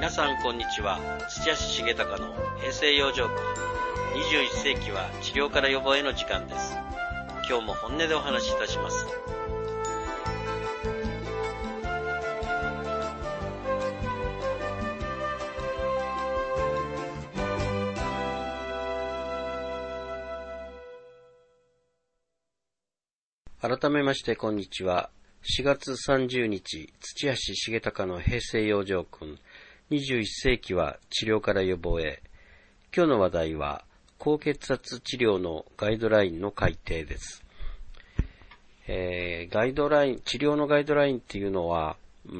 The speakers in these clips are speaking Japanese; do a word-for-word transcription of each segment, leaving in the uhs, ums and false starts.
皆さんこんにちは。土屋重隆の平成養生訓。にじゅういっ世紀は治療から予防への時間です。今日も本音でお話しいたします。改めましてこんにちは。しがつさんじゅうにち、土屋重隆の平成養生訓。にじゅういっ世紀は治療から予防へ。今日の話題は高血圧治療のガイドラインの改定です。えー、ガイドライン、治療のガイドラインっていうのは、うん、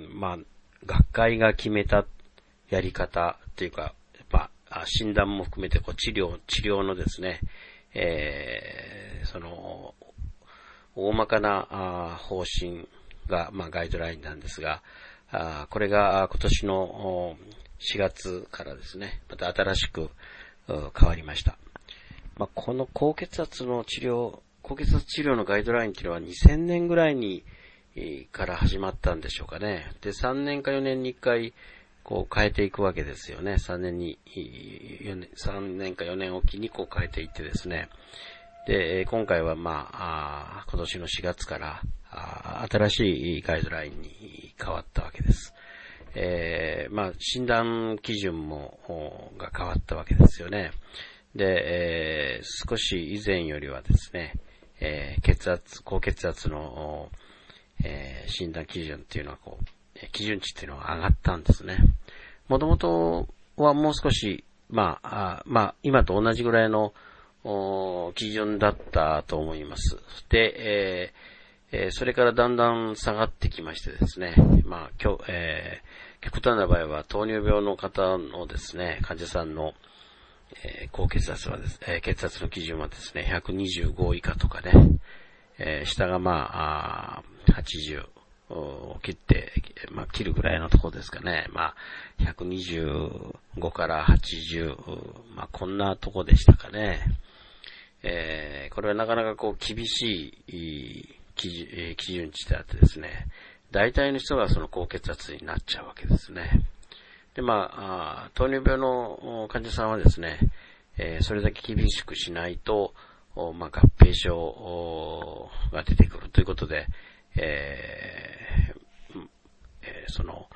まあ、学会が決めたやり方っていうか、やっぱ診断も含めてこう治療、治療のですね、えー、その、大まかな方針が、まあ、ガイドラインなんですが、あこれが今年のしがつからですね、また新しく変わりました。まあ、この高血圧の治療、高血圧治療のガイドラインっていうのはにせんねんぐらいにから始まったんでしょうかね。で、さんねんかよねんにいっかいこう変えていくわけですよね。さんねんに、よねん、さんねんかよねんおきにこう変えていってですね。で、今回はまあ、あ今年のしがつからあ新しいガイドラインに変わったわけです。えー、まあ、診断基準もが変わったわけですよね。で、えー、少し以前よりはですね、えー、血圧、高血圧の、えー、診断基準っていうのはこう、基準値っていうのは上がったんですね。もともとはもう少し、まあ、あまあ、今と同じぐらいの基準だったと思います。で、えーえー、それからだんだん下がってきましてですね、まあ、今日、えー、極端な場合は糖尿病の方のですね、患者さんの、えー、高血圧はです、えー、血圧の基準はですね、ひゃくにじゅうご以下とかね、えー、下がまあ、あはちじゅうを切って、まあ、切るぐらいのところですかね。まあ、ひゃくにじゅうごからはちじゅう、まあ、こんなとこでしたかね。えー、これはなかなかこう厳しい基準、えー、基準値であってですね、大体の人がその高血圧になっちゃうわけですね。で、まあ、あ糖尿病の患者さんはですね、えー、それだけ厳しくしないと、まあ、合併症が出てくるということで、えーえー、その、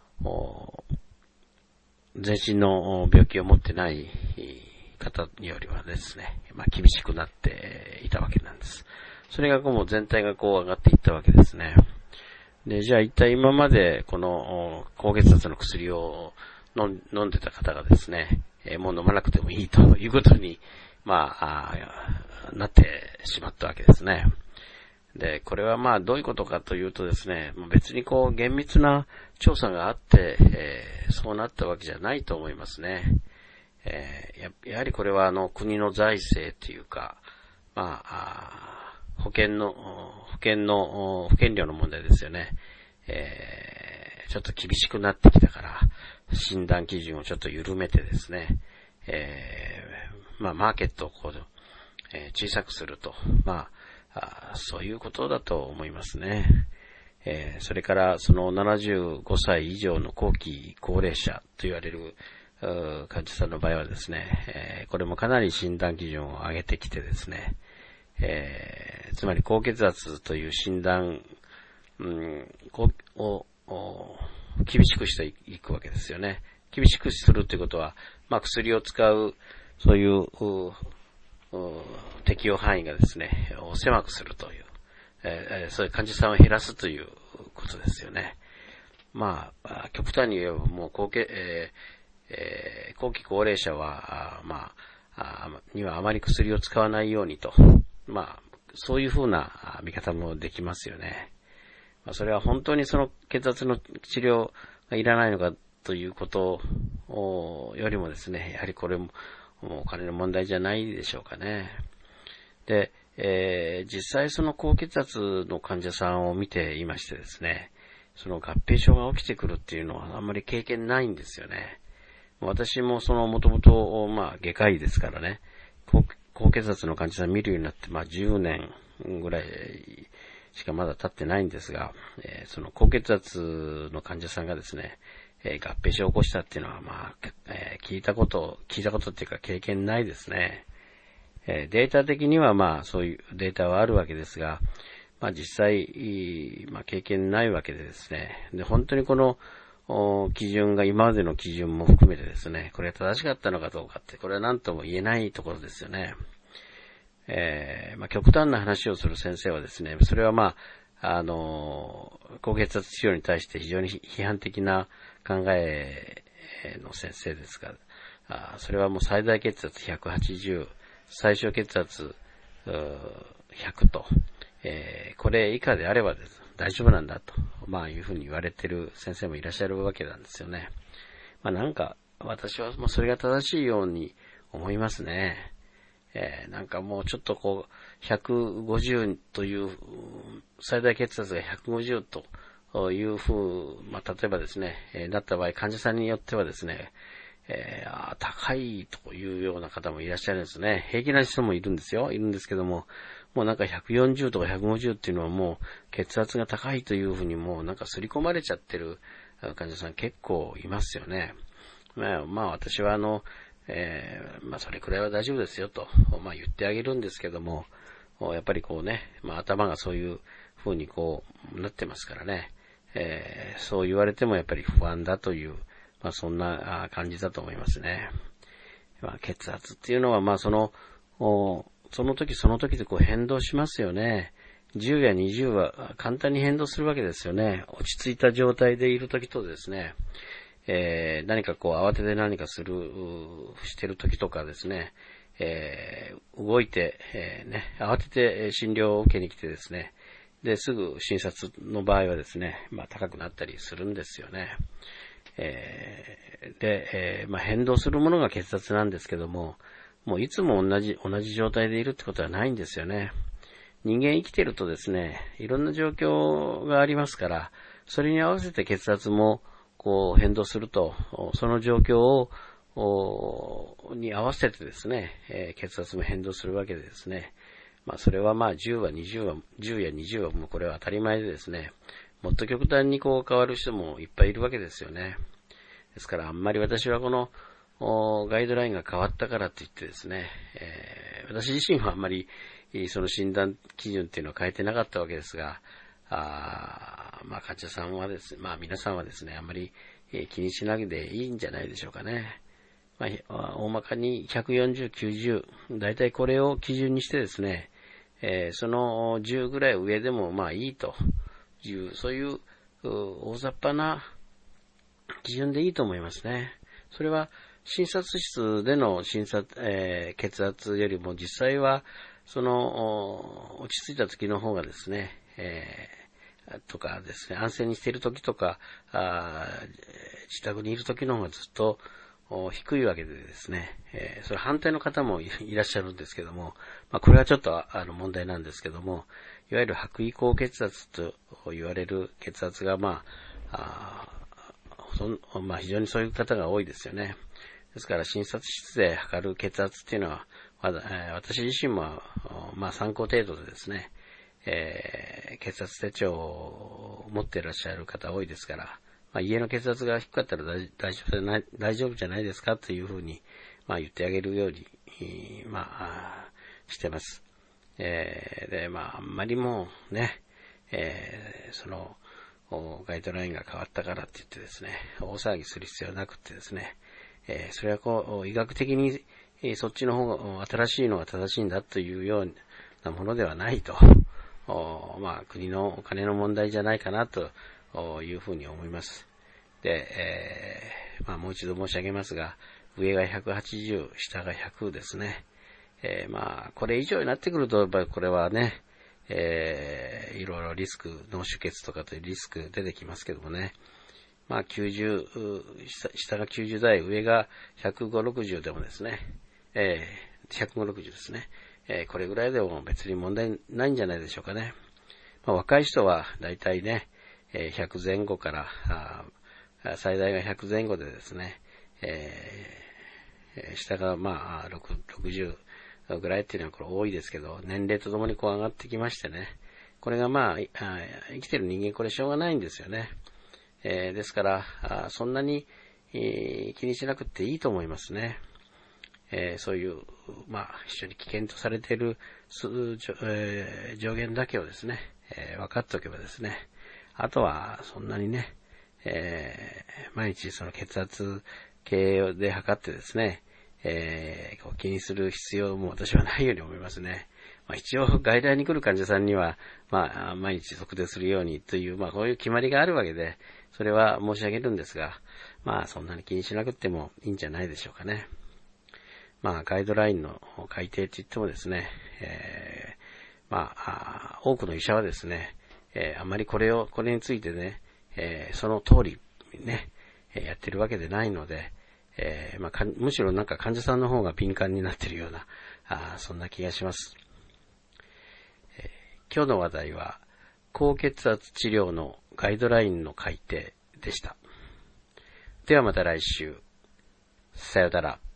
全身の病気を持ってない方によりはですね、まあ厳しくなっていたわけなんです。それがこうもう全体がこう上がっていったわけですね。で、じゃあ一体今までこの高血圧の薬を飲ん、飲んでた方がですね、えー、もう飲まなくてもいいということに、まあ、あなってしまったわけですね。で、これはまあどういうことかというとですね、別にこう厳密な調査があって、えー、そうなったわけじゃないと思いますね。えー、や, やはりこれはあの国の財政というか、まあ、あ保険の、保険の、保険料の問題ですよね。えー、ちょっと厳しくなってきたから、診断基準をちょっと緩めてですね、えー、まあマーケットをこう、えー、小さくすると、まあ、あそういうことだと思いますね。えー、それからそのななじゅうごさい以上の後期高齢者と言われる患者さんの場合はですね、えー、これもかなり診断基準を上げてきてですね、えー、つまり高血圧という診断、うん、を厳しくしていくわけですよね。厳しくするということは、まあ、薬を使うそういう適用範囲がですね、狭くするという、えー、そういう患者さんを減らすということですよね。まあ、極端に言えばもう高血、えーえー、後期高齢者は、あまあ、あにはあまり薬を使わないようにと、まあ、そういうふうな見方もできますよね。まあ、それは本当にその血圧の治療がいらないのかということよりもですね、やはりこれもお金の問題じゃないでしょうかね。で、えー、実際その高血圧の患者さんを見ていましてですね、その合併症が起きてくるっていうのはあんまり経験ないんですよね。私もそのもともとまあ外科医ですからね、高, 高血圧の患者さん見るようになってまあじゅうねんぐらいしかまだ経ってないんですが、えー、その高血圧の患者さんがですね、 えー、合併症を起こしたっていうのは、まあ、えー、聞いたこと、聞いたことっていうか経験ないですね。えー、データ的にはまあ、そういうデータはあるわけですが、まあ実際、まあ経験ないわけでですね。で、本当にこの、基準が今までの基準も含めてですね、これが正しかったのかどうかって、これは何とも言えないところですよね。えー、まあ極端な話をする先生はですね、それはまあ、あの、高血圧治療に対して非常に批判的な考えの先生ですが、あそれはもう最大血圧ひゃくはちじゅう、最小血圧ひゃくと、えー、これ以下であればです大丈夫なんだと、まあいうふうに言われている先生もいらっしゃるわけなんですよね。まあなんか私はもうそれが正しいように思いますね。えー、なんかもうちょっとこうひゃくごじゅうという最大血圧がひゃくごじゅうというふう、まあ例えばですね、えー、なった場合患者さんによってはですね、えー、高いというような方もいらっしゃるんですね。平気な人もいるんですよ。いるんですけども、もうなんかひゃくよんじゅうとかひゃくごじゅうっていうのはもう血圧が高いというふうにもうなんか刷り込まれちゃってる患者さん結構いますよね。まあ、まあ私はあの、えー、まあそれくらいは大丈夫ですよと、まあ言ってあげるんですけども、やっぱりこうね、まあ頭がそういうふうにこうなってますからね、えー、そう言われてもやっぱり不安だという、まあそんな感じだと思いますね。まあ血圧っていうのはまあその、その時その時でこう変動しますよね。じゅうやにじゅうは簡単に変動するわけですよね。落ち着いた状態でいる時とですね、えー、何かこう慌てて何かする、してる時とかですね、えー、動いて、えー、ね、慌てて診療を受けに来てですね、で、すぐ診察の場合はですね、まあ高くなったりするんですよね。えー、で、えー、まあ変動するものが血圧なんですけども、もういつも同じ、同じ状態でいるってことはないんですよね。人間生きてるとですね、いろんな状況がありますから、それに合わせて血圧もこう変動すると、その状況を、に合わせてですね、えー、血圧も変動するわけでですね、まあそれはまあじゅうはにじゅうは、じゅうやにじゅうはもうこれは当たり前でですね、もっと極端にこう変わる人もいっぱいいるわけですよね。ですからあんまり私はこの、ガイドラインが変わったからといってですね、えー、私自身はあんまりその診断基準っていうのを変えてなかったわけですが、あまあ患者さんはですね、まあ皆さんはですね、あんまり気にしないでいいんじゃないでしょうかね。まあ、大まかにひゃくよんじゅう、きゅうじゅう、だいたいこれを基準にしてですね、えー、そのじゅうぐらい上でもまあいいという、そういう大雑把な基準でいいと思いますね。それは診察室での診察、えー、血圧よりも実際はその落ち着いた時の方がですね、えー、とかですね、安静にしている時とかあ自宅にいる時の方がずっと低いわけでですね、えー、それ反対の方もいらっしゃるんですけども、まあ、これはちょっとあの問題なんですけども、いわゆる白衣高血圧と言われる血圧がまあ、あまあ非常にそういう方が多いですよね。ですから診察室で測る血圧っていうのは、まだえー、私自身もまあ参考程度でですね、えー、血圧手帳を持っていらっしゃる方多いですから、まあ、家の血圧が低かったら大丈夫じゃない、大丈夫じゃないですかというふうに、まあ言ってあげるように、まあ、してます。えー、で、まあ、あんまりもうね、えー、その、ガイドラインが変わったからって言ってですね、大騒ぎする必要はなくってですね、えー、それはこう、医学的に、えー、そっちの方が新しいのが正しいんだというようなものではないと、まあ、国のお金の問題じゃないかなというふうに思います。で、えー、まあ、もう一度申し上げますが、上がひゃくはちじゅう、下がひゃくですね。えー、まあ、これ以上になってくると、やっぱりこれはね、えー、いろいろリスク、脳出血とかというリスク出てきますけどもね。まあ、きゅうじゅう、下がきゅうじゅう代、上がひゃくごじゅう、ろくじゅうでもですね、えー、ひゃくごじゅう、ろくじゅうですね。えー、これぐらいでも別に問題ないんじゃないでしょうかね。まあ、若い人はだいたいね、えー、ひゃくぜん後から、あ最大がひゃくぜん後でですね、えー、下がまあろくじゅうぐらいっていうのはこれ多いですけど、年齢とともにこう上がってきましてね、これがまあ、あ生きてる人間これしょうがないんですよね。 えー、ですからあ、そんなに、えー、気にしなくていいと思いますね。えー、そういう、まあ、非常に危険とされている、えー、上限だけをですね、えー、分かっておけばですね、あとはそんなにね、えー、毎日その血圧計で測ってですね、えー、こう気にする必要も私はないように思いますね。まあ、一応外来に来る患者さんには、まあ、毎日測定するようにという、まあ、こういう決まりがあるわけで、それは申し上げるんですが、まあ、そんなに気にしなくてもいいんじゃないでしょうかね。まあ、ガイドラインの改定といってもですね、えー、まあ、多くの医者はですね、えー、あまりこれを、これについてね、えー、その通りね、やってるわけでないので、えーまあ、むしろなんか患者さんの方が敏感になっているような、あそんな気がします。えー、今日の話題は、高血圧治療のガイドラインの改定でした。ではまた来週。さよなら。